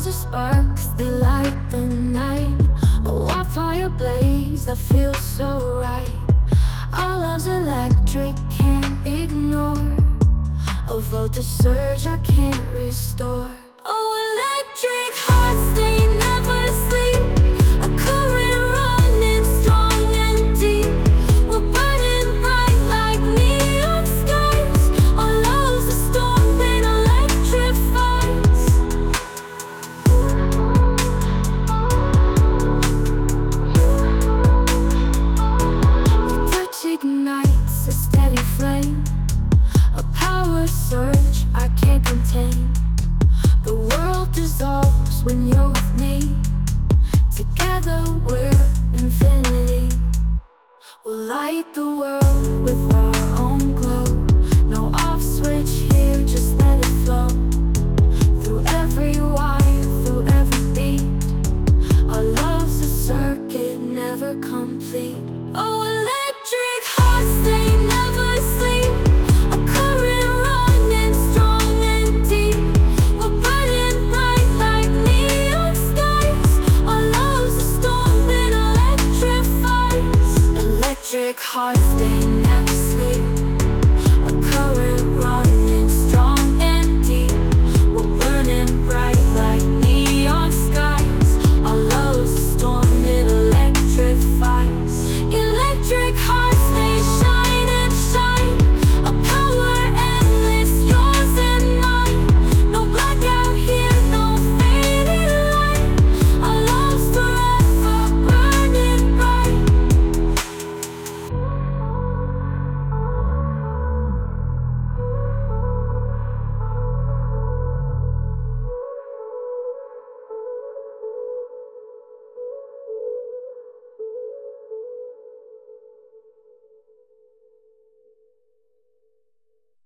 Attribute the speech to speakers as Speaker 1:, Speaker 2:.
Speaker 1: Stars are sparks, they light the night. A wildfire blaze that feels so right. Our love's electric, can't ignore. A voltage surge I can't restore.